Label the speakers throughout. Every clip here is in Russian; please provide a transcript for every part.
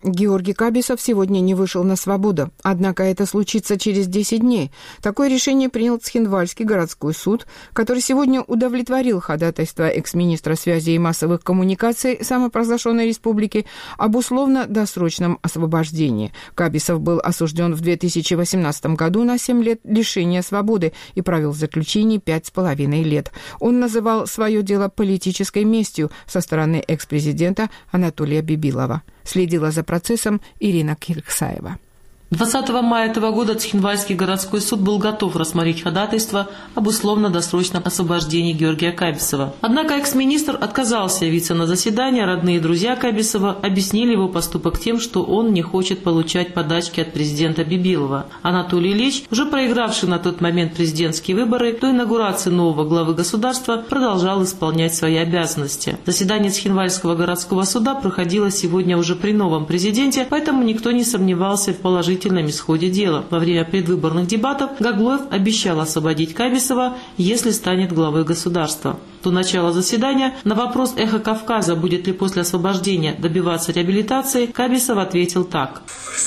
Speaker 1: Георгий Кабисов сегодня не вышел на свободу, однако это случится через 10 дней. Такое решение принял Цхинвальский городской суд, который сегодня удовлетворил ходатайство экс-министра связи и массовых коммуникаций самопровозглашенной республики об условно-досрочном освобождении. Кабисов был осужден в 2018 году на 7 лет лишения свободы и провел в заключении 5,5 лет. Он называл свое дело политической местью со стороны экс-президента Анатолия Бибилова. Следила за процессом Ирина Кирксаева.
Speaker 2: 20 мая этого года Цхинвальский городской суд был готов рассмотреть ходатайство об условно-досрочном освобождении Георгия Кабисова. Однако экс-министр отказался явиться на заседание. Родные и друзья Кабисова объяснили его поступок тем, что он не хочет получать подачки от президента Бибилова. Анатолий Ильич, уже проигравший на тот момент президентские выборы, до инаугурации нового главы государства продолжал исполнять свои обязанности. Заседание Цхинвальского городского суда проходило сегодня уже при новом президенте, поэтому никто не сомневался в положительном исходе дела. Во время предвыборных дебатов Гаглоев обещал освободить Кабисова, если станет главой государства. До начала заседания на вопрос «Эхо Кавказа», будет ли после освобождения добиваться реабилитации, Кабисов ответил так.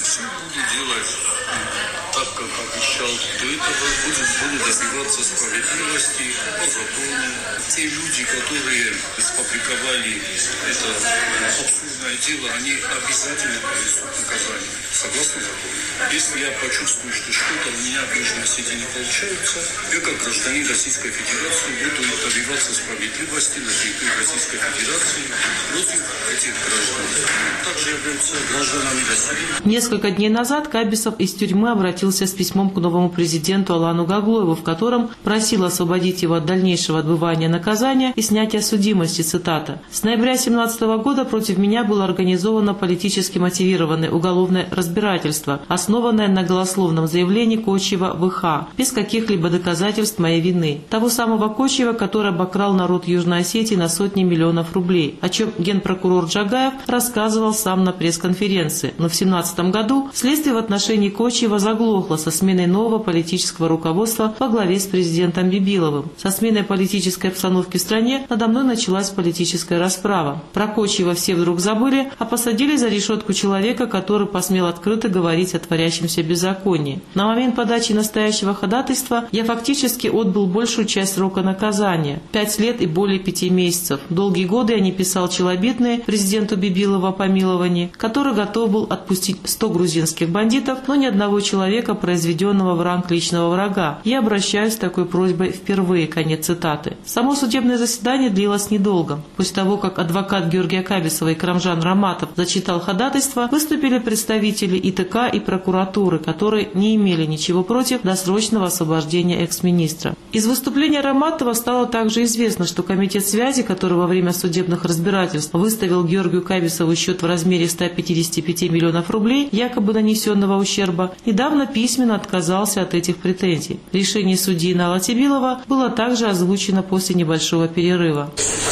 Speaker 3: Буду добиваться справедливости по закону. Те люди, которые сфабриковали это абсурдное дело, они обязательно понесут наказание. Согласно закону. Если я почувствую, что что-то у меня в должности не получается, я как гражданин Российской Федерации буду добиваться справедливости на территории Российской Федерации против этих граждан. Также являются гражданами России.
Speaker 2: Несколько дней назад Кабисов из тюрьмы обратился с письмом к новому президенту Алану Гаглоеву, в котором просил освободить его от дальнейшего отбывания наказания и снятия судимости, цитата. «С ноября 2017 года против меня было организовано политически мотивированное уголовное разбирательство, основанное на голословном заявлении Кочиева В.Х., без каких-либо доказательств моей вины. Того самого Кочиева, который обокрал народ Южной Осетии на сотни миллионов рублей, о чем генпрокурор Джагаев рассказывал сам на пресс-конференции. Но в 2017 году следствие в отношении Кочиева заглохло со сменой нового политического руководства во главе с президентом Бибиловым. Со сменой политической обстановки в стране надо мной началась политическая расправа. Про Кочиева все вдруг забыли, а посадили за решетку человека, который посмел открыто говорить о творящемся беззаконии. На момент подачи настоящего ходатайства я фактически отбыл большую часть срока наказания – 5 лет и более 5 месяцев. Долгие годы я не писал челобитные президенту Бибилова о помиловании, который готов был отпустить 100 грузинских бандитов, но ни одного человека, произведенного в ранг личного врага. Я обращаюсь с такой просьбой впервые». Конец цитаты. Само судебное заседание длилось недолго. После того, как адвокат Георгия Кабисова Икрамжан Раматов зачитал ходатайство, выступили представители ИТК и прокуратуры, которые не имели ничего против досрочного освобождения экс-министра. Из выступления Раматова стало также известно, что комитет связи, который во время судебных разбирательств выставил Георгию Кабисову счет в размере 155 миллионов рублей, якобы нанесенного ущерба, недавно письменно отказался от этих претензий. Решение судьи Инала Тибилова было также озвучено после небольшого перерыва.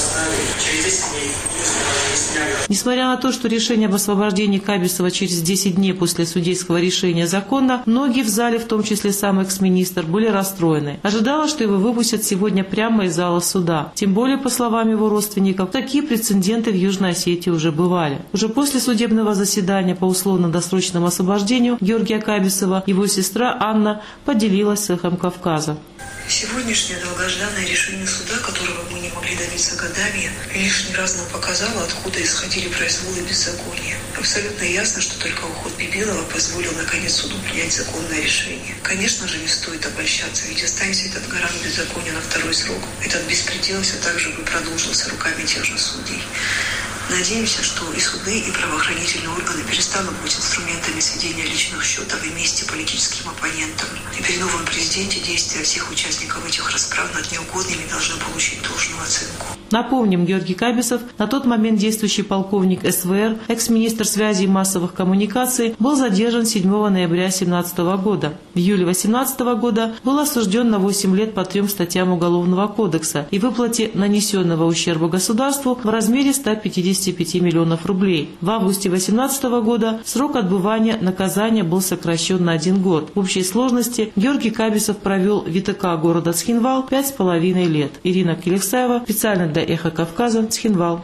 Speaker 2: Несмотря на то, что решение об освобождении Кабисова через 10 дней после судейского решения законно, многие в зале, в том числе сам экс-министр, были расстроены. Ожидалось, что его выпустят сегодня прямо из зала суда. Тем более, по словам его родственников, такие прецеденты в Южной Осетии уже бывали. Уже после судебного заседания по условно-досрочному освобождению Георгия Кабисова его сестра Анна поделилась с «Эхом Кавказа».
Speaker 4: Сегодняшнее долгожданное решение суда, которого мы не могли добиться годами, лишний раз нам показало, откуда исходили произволы и беззакония. Абсолютно ясно, что только уход Бибилова позволил наконец суду принять законное решение. Конечно же, не стоит обольщаться, ведь останется этот гарант беззакония на второй срок. Этот беспредел все так же бы продолжился руками тех же судей. Надеемся, что и суды, и правоохранительные органы перестанут быть инструментами сведения личных счетов и мести политическим оппонентам. И при новом президенте действия всех участников этих расправ над неугодными должны получить должную оценку.
Speaker 2: Напомним, Георгий Кабисов, на тот момент действующий полковник СВР, экс-министр связи и массовых коммуникаций, был задержан 7 ноября 2017 года. В июле 2018 года был осужден на 8 лет по 3 статьям Уголовного кодекса и выплате нанесенного ущерба государству в размере 155 миллионов рублей. В августе 2018 года срок отбывания наказания был сокращен на 1 год. В общей сложности Георгий Кабисов провел в ИТК города Цхинвал 5,5 лет. Ирина Кирксаева, специально для «Эхо Кавказа», Цхинвал.